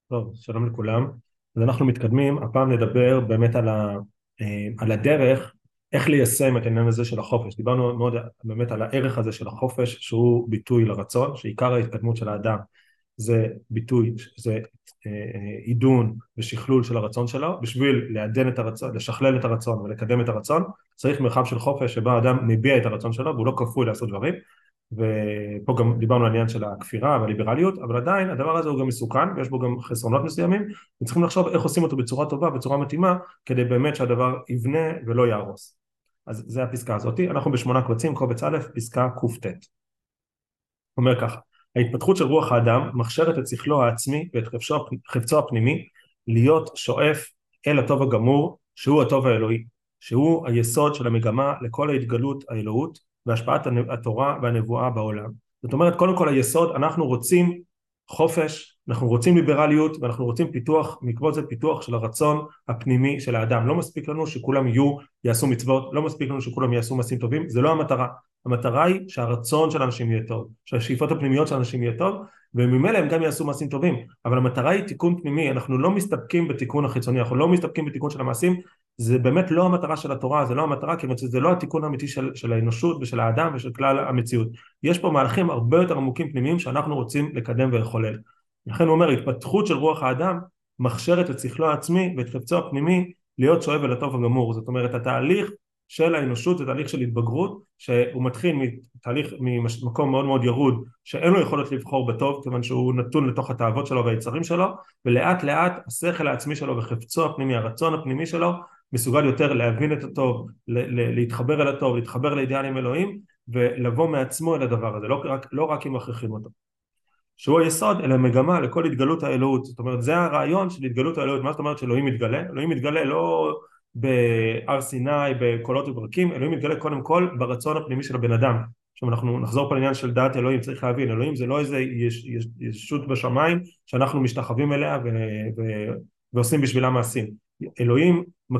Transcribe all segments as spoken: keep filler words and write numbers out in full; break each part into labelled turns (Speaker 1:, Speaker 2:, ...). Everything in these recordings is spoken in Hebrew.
Speaker 1: טוב, שלום לכולם. אז אנחנו מתקדמים, הפעם נדבר באמת על, ה, אה, על הדרך, איך ליישם את העניין הזה של החופש. דיברנו מאוד באמת על הערך הזה של החופש, שהוא ביטוי לרצון, שעיקר ההתקדמות של האדם זה ביטוי, זה אה, אה, עידון ושכלול של הרצון שלו. בשביל לעדן את הרצון, לשכלל את הרצון ולקדם את הרצון, צריך מרחב של חופש שבה האדם מביע את הרצון שלו, והוא לא כפוי לעשות דברים. ופה גם דיברנו על העניין של הכפירה והליברליות, אבל עדיין הדבר הזה הוא גם מסוכן ויש בו גם חסרונות מסוימים, וצריכים לחשוב איך עושים אותו בצורה טובה, בצורה מתאימה, כדי באמת שהדבר יבנה ולא יהרוס. אז זה הפסקה הזאת, אנחנו בשמונה קבצים, קובץ א', פסקה קט. אומר ככה: ההתפתחות של רוח האדם מכשירת את שכלו העצמי ואת חפצו, חפצו הפנימי להיות שואף אל הטוב הגמור, שהוא הטוב האלוהי, שהוא היסוד של המגמה לכל ההתגלות האלוהות והשפעת התורה והנבואה בעולם. זאת אומרת, קודם כל היסוד, אנחנו רוצים חופש, אנחנו רוצים ליברליות, ואנחנו רוצים פיתוח, בעקבות זה פיתוח של הרצון הפנימי של האדם. לא מספיק לנו שכולם יהיו, יעשו מצוות, לא מספיק לנו שכולם יעשו מעשים טובים, זה לא המטרה. המטרה היא שהרצון של אנשים יהיה טוב, שהשאיפות הפנימיות של אנשים יהיה טוב, וממילא הם גם יעשו מעשים טובים. אבל המטרה היא תיקון פנימי, אנחנו לא מסתפקים בתיקון החיצוני, אנחנו לא מסתפקים בתיקון של המעשים, זה באמת לא המטרה של התורה, זה לא המטרה, כי זה לא התיקון האמיתי של, של האנושות ושל האדם ושל כלל המציאות. יש פה מהלכים הרבה יותר עמוקים פנימיים שאנחנו רוצים לקדם ולחולל. לכן הוא אומר, התפתחות של רוח האדם מכשירת את שכלו העצמי ואת חפצו הפנימי להיות שואב אל הטוב הגמור. זאת אומרת, התהליך של האנושות זה תהליך של התבגרות, שהוא מתחיל מתהליך ממקום מאוד מאוד ירוד, שאין לו יכולת לבחור בטוב, כיוון שהוא נתון לתוך התאוות שלו והיצרים שלו, ולאט לאט השכל העצמי שלו וחפצו הפנימי, הרצון הפנימי שלו, מסוגל יותר להבין את הטוב, להתחבר אל הטוב, להתחבר לאידיאלים אלוהים, ולבוא מעצמו אל הדבר הזה, לא רק, לא רק אם מכריחים אותו. שהוא היסוד אלא מגמה לכל התגלות האלוהות. זאת אומרת, זה הרעיון של התגלות האלוהות. מה זאת אומרת שאלוהים מתגלה? אלוהים מתגלה לא בהר סיני, בקולות וברקים, אלוהים מתגלה קודם כל ברצון הפנימי של הבן אדם. עכשיו אנחנו נחזור פה לעניין של דעת אלוהים, צריך להבין, אלוהים זה לא איזה יש, יש, ישות בשמיים שאנחנו משתחווים אליה ו, ו, ועושים בשבילה מעשים. אלוהים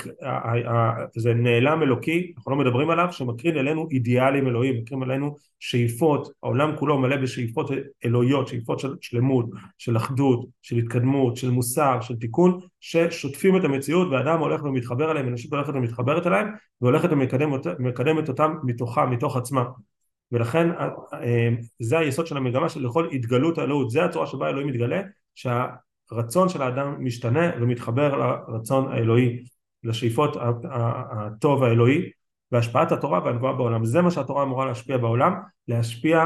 Speaker 1: זה נעלם אלוקי, אנחנו לא מדברים עליו, שמקרין אלינו אידיאלים אלוהים, מקרין אלינו שאיפות, העולם כולו מלא בשאיפות אלוהיות, שאיפות של שלמות, של אחדות, של התקדמות, של מוסר, של תיקון, ששוטפים את המציאות, ואדם הולך ומתחבר אליהם, אנושות הולכת ומתחברת אליהם, והולכת ומקדמת אותם מתוכה, מתוך עצמה. ולכן זה היסוד של המגמה של לכל התגלות האלוהות, זה הצורה שבה אלוהים מתגלה, שהרצון של האדם משתנה ומתחבר לרצון האלוהי, לשאיפות הטוב האלוהי, והשפעת התורה והנבואה בעולם. זה מה שהתורה אמורה להשפיע בעולם, להשפיע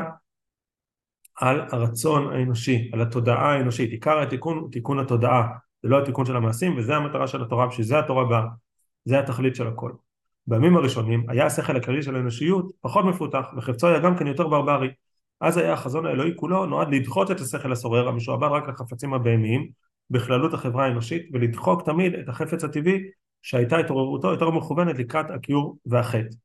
Speaker 1: על הרצון האנושי, על התודעה האנושית. עיקר התיקון הוא תיקון התודעה, זה לא התיקון של המעשים, וזה המטרה של התורה, שזה התורה באה, זה התכלית של הכל. בימים הראשונים היה השכל הכללי של האנושיות פחות מפותח, וחפצו היה גם כן יותר ברברי. אז היה החזון האלוהי כולו נועד לדחות את השכל הסורר, המשועבד רק לחפצים הבהמיים, בכללות החברה האנושית, ולדחוק תמיד את החפץ הטבעי, שהייתה התעוררותו יותר מכוונת לקראת הכיעור והחטא.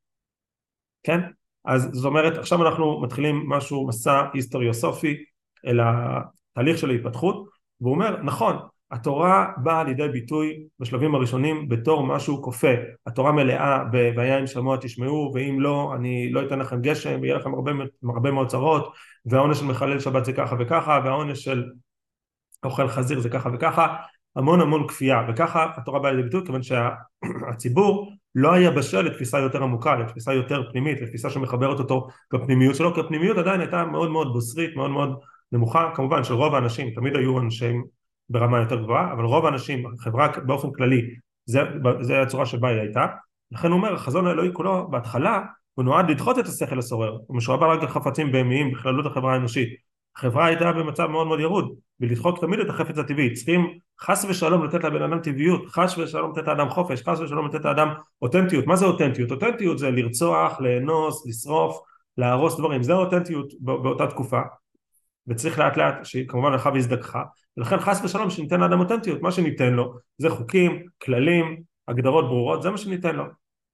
Speaker 1: כן? אז זאת אומרת, עכשיו אנחנו מתחילים משהו, מסע היסטוריוסופי, אל התהליך של ההתפתחות, והוא אומר, נכון, התורה באה לידי ביטוי בשלבים הראשונים בתור משהו כופה. התורה מלאה ב"והיה אם שמוע תשמעו, ואם לא, אני לא אתן לכם גשם, ויהיה לכם הרבה, הרבה מאוד צרות, והעונש של מחלל שבת זה ככה וככה, והעונש של אוכל חזיר זה ככה וככה, המון המון כפייה, וככה התורה באה לידי ביטוי, כיוון שהציבור לא היה בשל לתפיסה יותר עמוקה, לתפיסה יותר פנימית, לתפיסה שמחברת אותו בפנימיות שלו, כי הפנימיות עדיין הייתה מאוד מאוד בוסרית, מאוד מאוד נמוכה, כמובן של רוב האנשים, תמיד היו אנשים ברמה יותר גבוהה, אבל רוב האנשים, החברה באופן כללי, זה, זה הצורה שבה היא הייתה. לכן הוא אומר, החזון האלוהי כולו בהתחלה, הוא נועד לדחות את השכל הסורר, הוא משועבד רק לחפצים בהמיים בכללות החברה האנושית. החברה הייתה במצב מאוד מאוד ירוד, ולדחוק תמיד את החפץ הטבעי. צריכים חס ושלום לתת לבן אדם טבעיות, חס ושלום לתת לאדם חופש, חס ושלום לתת לאדם אותנטיות. מה זה אותנטיות? אותנטיות זה לרצוח, לאנוס, לשרוף, להרוס דברים, זה אותנטיות באותה תקופה, וצריך לאט לאט שכמובן הלכה והזדככה, ולכן חס ושלום שניתן לאדם אותנטיות, מה שניתן לו זה חוקים, כללים, הגדרות ברורות, זה מה שניתן לו,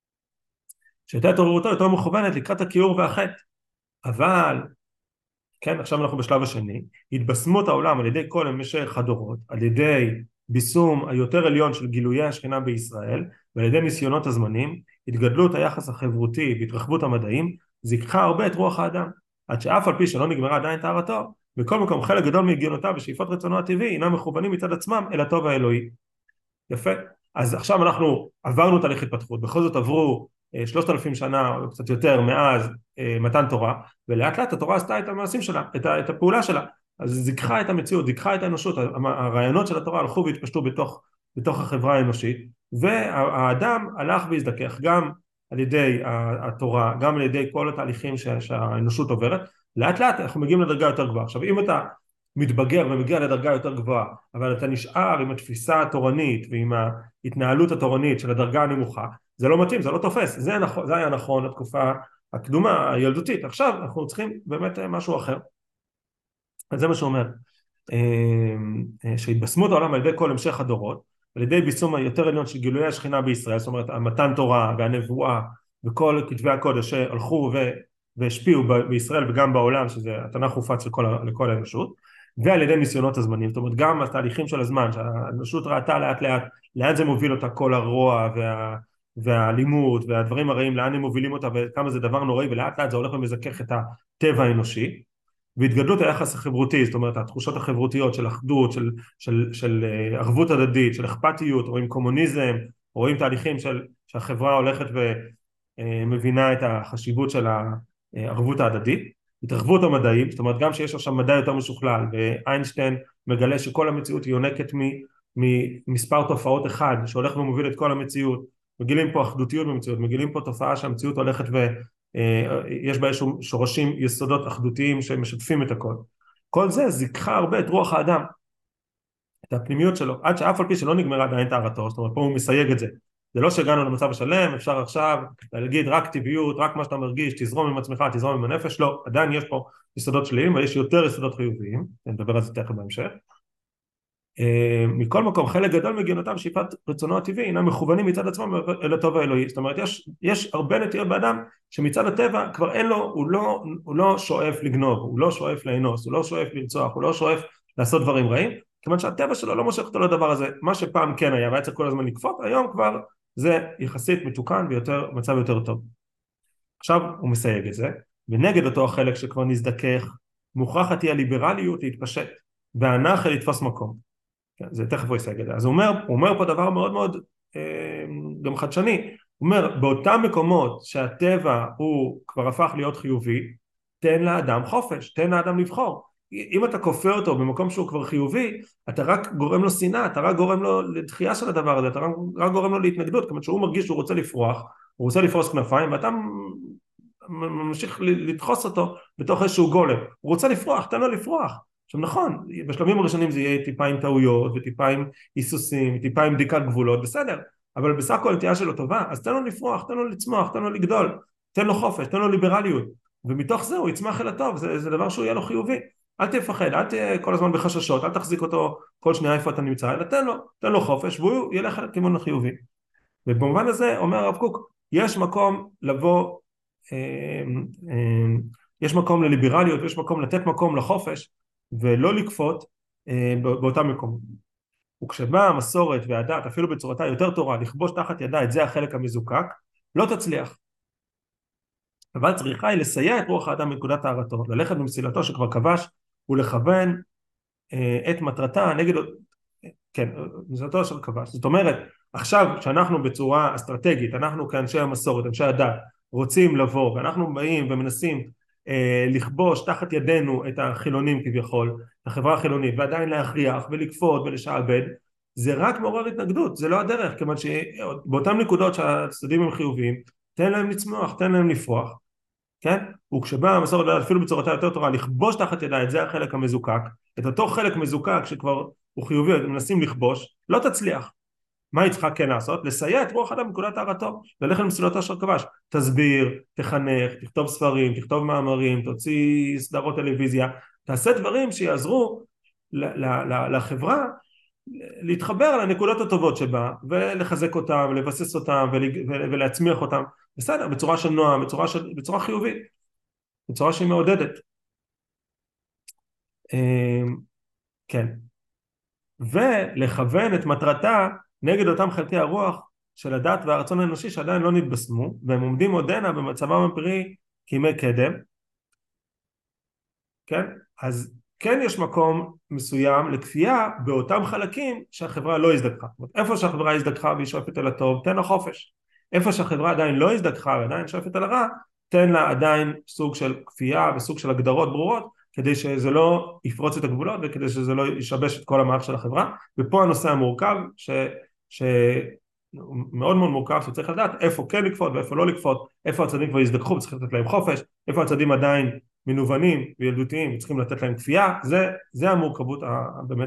Speaker 1: שהייתה התעוררותו יותר מכוונת לקראת הכיעור והחטא. אבל כן, עכשיו אנחנו בשלב השני, התבשמות העולם על ידי כל המשך הדורות, על ידי ביסום היותר עליון של גילויי השכינה בישראל, ועל ידי ניסיונות הזמנים, התגדלות היחס החברותי והתרחבות המדעים, זיככה הרבה את רוח האדם, עד שאף על פי שלא נגמרה עדיין טהרתו, בכל מקום חלק גדול מהגיונותיו ושאיפות רצונו הטבעי אינם מכוונים מצד עצמם אל הטוב האלוהי. יפה. אז עכשיו אנחנו עברנו תהליך התפתחות, בכל זאת עברו אה, שלושת אלפים שנה או קצת יותר מאז אה, מתן תורה, ולאט לאט התורה עשתה את המעשים שלה, את, ה, את הפעולה שלה, אז זיככה את המציאות, זיככה את האנושות, הרעיונות של התורה הלכו והתפשטו בתוך, בתוך החברה האנושית, והאדם הלך והזדכך גם על ידי התורה, גם על ידי כל התהליכים שהאנושות עוברת, לאט לאט אנחנו מגיעים לדרגה יותר גבוהה. עכשיו אם אתה מתבגר ומגיע לדרגה יותר גבוהה, אבל אתה נשאר עם התפיסה התורנית ועם ההתנהלות התורנית של הדרגה הנמוכה, זה לא מתאים, זה לא תופס, זה, נכון, זה היה נכון התקופה הקדומה, הילדותית, עכשיו אנחנו צריכים באמת משהו אחר. אז זה מה שאומר, שהתבשמות העולם על ידי כל המשך הדורות, על ידי ביסום היותר עליון של גילויי השכינה בישראל, זאת אומרת המתן תורה והנבואה וכל כתבי הקודש שהלכו והשפיעו בישראל וגם בעולם, שזה התנ"ך הופץ לכל, לכל האנושות, ועל ידי ניסיונות הזמנים, זאת אומרת גם התהליכים של הזמן, שהאנושות ראתה לאט לאט לאן זה מוביל אותה, כל הרוע וה, והאלימות והדברים הרעים, לאן הם מובילים אותה וכמה זה דבר נוראי, ולאט לאט זה הולך ומזכך את הטבע האנושי, והתגדלות היחס החברותי, זאת אומרת התחושות החברותיות של אחדות, של, של, של ערבות הדדית, של אכפתיות, רואים קומוניזם, רואים תהליכים של, שהחברה הולכת ומבינה את החשיבות של הערבות ההדדית, התרחבות המדעים, זאת אומרת גם שיש עכשיו מדע יותר משוכלל, ואיינשטיין מגלה שכל המציאות היא יונקת ממספר תופעות אחד, שהולך ומוביל את כל המציאות, מגילים פה אחדותיות במציאות, מגילים פה תופעה שהמציאות הולכת ויש בה איזשהו שורשים יסודות אחדותיים שמשתפים את הכל. כל זה זיככה הרבה את רוח האדם, את הפנימיות שלו, עד שאף על פי שלא נגמרה עדיין טהרתו, זאת אומרת פה הוא מסייג את זה, זה לא שהגענו למצב השלם, אפשר עכשיו להגיד רק טבעיות, רק מה שאתה מרגיש, תזרום עם עצמך, תזרום עם הנפש, לא, עדיין יש פה יסודות שליליים, ויש יותר יסודות חיוביים, נדבר על זה תכף בהמשך. מכל מקום, חלק גדול מגיונותיו שאיפת רצונו הטבעי, אינם מכוונים מצד עצמם אל הטוב האלוהי, זאת אומרת, יש, יש הרבה נטיות באדם, שמצד הטבע כבר אין לו, הוא לא, הוא לא שואף לגנוב, הוא לא שואף לאנוס, הוא לא שואף לרצוח, הוא לא שואף לעשות דברים רעים, כיוון שהטבע שלו לא מושך אותו לדבר הזה, מה שפעם כן היה, והיה צריך כל הזמן לקפות, היום כבר זה יחסית מתוקן ויותר, מצב יותר טוב. עכשיו הוא מסייג את זה, ונגד אותו החלק שכבר נזדכך, מוכרחת היא הליברליות להתפשט, והאנרכיה לתפוס מקום. זה תכף הוא יסייג את זה. אז הוא אומר, הוא אומר פה דבר מאוד מאוד אה, גם חדשני, הוא אומר, באותם מקומות שהטבע הוא כבר הפך להיות חיובי, תן לאדם חופש, תן לאדם לבחור. אם אתה כופה אותו במקום שהוא כבר חיובי, אתה רק גורם לו שנאה, אתה רק גורם לו לדחייה של הדבר הזה, אתה רק, רק גורם לו להתנגדות, כלומר שהוא מרגיש שהוא רוצה לפרוח, הוא רוצה לפרוס כנפיים, ואתה ממשיך לדחוס אותו בתוך איזשהו גולם, הוא רוצה לפרוח, תן לו לפרוח. עכשיו נכון, בשלבים הראשונים זה יהיה טיפה עם טעויות, וטיפה עם היסוסים, טיפה עם בדיקת גבולות, בסדר, אבל בסך הכל הנטייה שלו טובה, אז תן לו לפרוח, תן לו לצמוח, תן לו לגדול, תן לו חופש, תן לו ליברליות, ומתוך זה הוא יצמח אל הטוב, זה, זה דבר שהוא יהיה לו חיובי. אל תפחד, אל תהיה כל הזמן בחששות, אל תחזיק אותו כל שנייה איפה אתה נמצא, אלא תן לו, תן לו חופש, והוא ילך לכיוון החיובי. ובמובן הזה אומר הרב קוק, יש מקום לבוא, אה, אה, יש מקום לליברליות, יש מקום לתת מקום לחופש, ולא לקפות אה, באותם מקומות. וכשבאה המסורת והדת, אפילו בצורתה יותר תורה, לכבוש תחת ידה את זה החלק המזוקק, לא תצליח. אבל צריכה היא לסייע את רוח האדם בנקודת טהרתו, ללכת במסילתו שכבר כבש, ולכוון אה, את מטרתה נגד, כן, מסילתו של כבש. זאת אומרת, עכשיו שאנחנו בצורה אסטרטגית, אנחנו כאנשי המסורת, אנשי הדת, רוצים לבוא, ואנחנו באים ומנסים אה, לכבוש תחת ידינו את החילונים כביכול, החברה החילונית, ועדיין להכריח ולכפות ולשעבד, זה רק מעורר התנגדות, זה לא הדרך, כיוון שבאותן נקודות שהצדדים הם חיוביים, תן להם לצמוח, תן להם לפרוח, כן? וכשבאה המסורת אפילו בצורתה יותר תורה לכבוש תחת ידה את זה החלק המזוקק, את אותו חלק מזוקק שכבר הוא חיובי, מנסים לכבוש, לא תצליח. מה יצחק כן לעשות? לסייע את רוח האדם בנקודת טהרתו, ללכת למסילתו אשר כבש, תסביר, תחנך, תכתוב ספרים, תכתוב מאמרים, תוציא סדרות טלוויזיה, תעשה דברים שיעזרו לחברה להתחבר לנקודות הטובות שבה, ולחזק אותם, ולבסס אותם, ולהצמיח אותם, בסדר, בצורה של נועם, בצורה, של, בצורה חיובית, בצורה שהיא מעודדת. כן. ולכוון את מטרתה נגד אותם חלקי הרוח של הדת והרצון האנושי שעדיין לא נתבשמו, והם עומדים עודנה במצבם הפרי כימי קדם. כן? אז כן יש מקום מסוים לכפייה באותם חלקים שהחברה לא הזדככה. איפה שהחברה הזדככה והיא שואפת אל הטוב, תן לה חופש. איפה שהחברה עדיין לא הזדככה ועדיין שואפת אל הרע, תן לה עדיין סוג של כפייה וסוג של הגדרות ברורות, כדי שזה לא יפרוץ את הגבולות וכדי שזה לא ישבש את כל המערך של החברה. ופה הנושא המורכב, ש... ש... מאוד מאוד מורכב, שצריך לדעת איפה כן לקפות ואיפה לא לקפות, איפה הצדדים כבר יזדכחו וצריך לתת להם חופש, איפה הצדדים עדיין מנוונים וילדותיים וצריכים לתת להם כפייה. זה, זה המורכבות באמת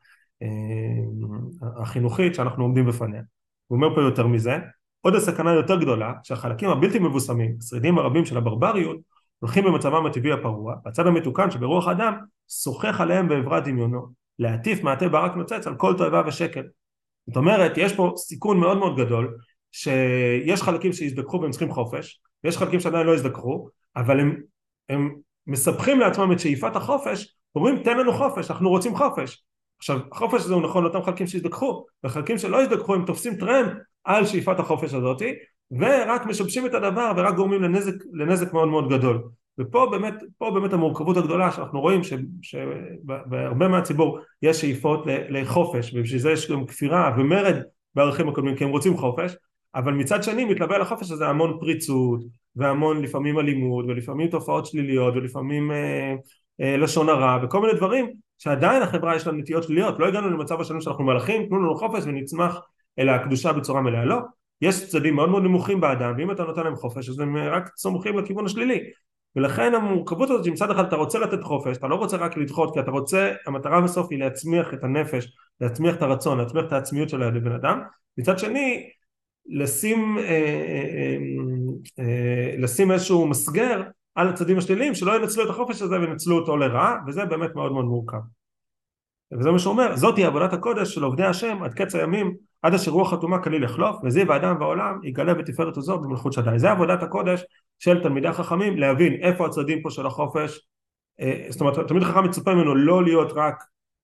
Speaker 1: החינוכית שאנחנו עומדים בפניה. הוא אומר פה יותר מזה, עוד הסכנה יותר גדולה, שהחלקים הבלתי מבוסמים, השרידים הרבים של הברבריות, הולכים במצבם הטבעי הפרוע, בצד המתוקן שברוח האדם שוחח עליהם בעברת דמיונו, להטיף מעטה ברק נוצץ על כל תועבה ושקל. זאת אומרת, יש פה סיכון מאוד מאוד גדול, שיש חלקים שיזדכחו והם צריכים חופש, ויש חלקים שעדיין לא יזדכחו, אבל הם, הם מספחים לעצמם את שאיפת החופש, אומרים תן לנו חופש, אנחנו רוצים חופש. עכשיו, החופש הזה הוא נכון לאותם חלקים שיזדכחו, וחלקים שלא יזדכחו הם תופסים טרמפ על שאיפת החופש הזאת, ורק משבשים את הדבר ורק גורמים לנזק, לנזק מאוד מאוד גדול. ופה באמת, פה באמת המורכבות הגדולה שאנחנו רואים שבהרבה מהציבור יש שאיפות לחופש, ובשביל זה יש גם כפירה ומרד בערכים הקודמים, כי הם רוצים חופש, אבל מצד שני מתלווה לחופש הזה המון פריצות, והמון לפעמים אלימות, ולפעמים תופעות שליליות, ולפעמים אה, אה, לשון הרע, וכל מיני דברים שעדיין החברה יש לה נטיות שליליות. לא הגענו למצב השלם שאנחנו מלאכים, תנו לנו חופש ונצמח אל הקדושה בצורה מלאה. לא, יש צדדים מאוד מאוד נמוכים באדם, ואם אתה נותן להם חופש אז הם רק צומחים לכיוון השלילי. ולכן המורכבות הזאת שמצד אחד אתה רוצה לתת חופש, אתה לא רוצה רק לדחות, כי אתה רוצה, המטרה בסוף היא להצמיח את הנפש, להצמיח את הרצון, להצמיח את העצמיות של הבן אדם. מצד שני, לשים, אה, אה, אה, לשים איזשהו מסגר על הצדדים השליליים, שלא ינצלו את החופש הזה וינצלו אותו לרעה, וזה באמת מאוד מאוד מורכב. וזה מה שאומר, זאת היא עבודת הקודש של עובדי השם עד קץ הימים, עד אשר רוח חתומה כליל יחלוף, וזיו האדם והעולם יגלה בתפארת עוזו במלכות שדי. זה עבודת הקודש של תלמידי החכמים, להבין איפה הצדדים פה של החופש. זאת אומרת, תלמיד חכם מצופה ממנו לא להיות רק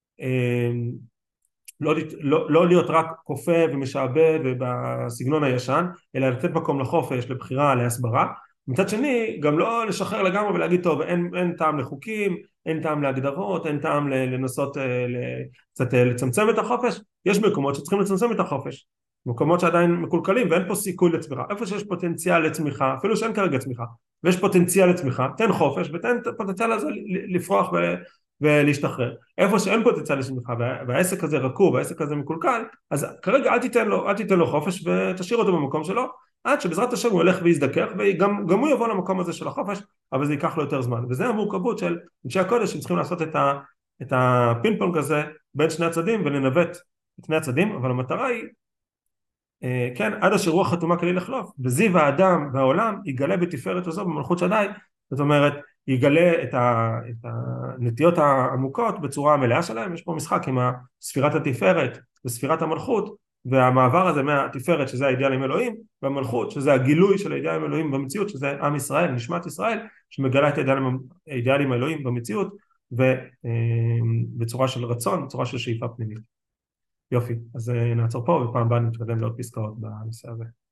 Speaker 1: לא, לא, לא להיות רק כופה ומשעבד ובסגנון הישן, אלא לתת מקום לחופש, לבחירה, להסברה. מצד שני, גם לא לשחרר לגמרי ולהגיד, טוב, אין, אין טעם לחוקים, אין טעם להגדרות, אין טעם לנסות קצת לצמצם את החופש. יש מקומות שצריכים לצמצם את החופש, מקומות שעדיין מקולקלים ואין פה סיכוי לצמיחה. איפה שיש פוטנציאל לצמיחה, אפילו שאין כרגע צמיחה, ויש פוטנציאל לצמיחה, תן חופש ותן את הפוטנציאל הזה לפרוח ו... ולהשתחרר. איפה שאין פוטנציאל לצמיחה והעסק הזה רקוב והעסק הזה מקולקל, אז כרגע אל תיתן לו, אל תיתן לו חופש ותשאיר אותו במקום שלו, עד שבעזרת השם הוא ילך ויזדכך, וגם גם הוא יבוא למקום הזה של החופש, אבל זה ייקח לו יותר זמן. וזה המורכבות של אנשי הקודש שצריכים לעשות את, ה, את הפינג פונג הזה בין שני הצדדים ולנווט את שני הצדדים. אבל המטרה היא כן, עד אשר רוח חתומה כליל יחלוף, וזיו האדם והעולם יגלה בתפארת עוזו במלכות שדי. זאת אומרת, יגלה את, ה, את הנטיות העמוקות בצורה המלאה שלהם. יש פה משחק עם ספירת התפארת וספירת המלכות, והמעבר הזה מהתפארת שזה האידיאל עם אלוהים, והמלכות שזה הגילוי של האידיאל עם אלוהים במציאות, שזה עם ישראל, נשמת ישראל, שמגלה את האידיאל עם אלוהים במציאות, ובצורה של רצון, בצורה של שאיפה פנימית. יופי, אז נעצור פה, ופעם הבאה נתקדם לעוד פסקאות בנושא הזה.